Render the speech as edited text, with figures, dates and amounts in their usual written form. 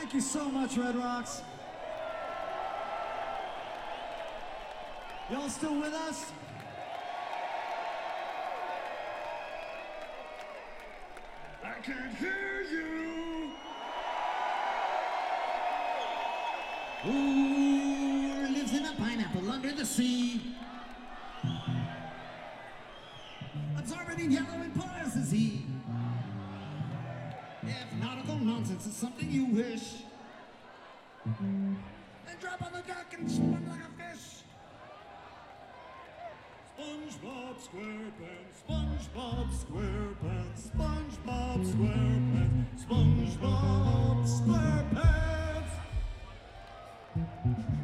Thank you so much, Red Rocks. Y'all still with us? I can't hear you. Who lives in a pineapple under the sea? Absorbing yellow and porous is he. If nautical nonsense is something you wish, then drop on the dock and swim like a fish. SpongeBob SquarePants, SpongeBob SquarePants, SpongeBob SquarePants, SpongeBob SquarePants.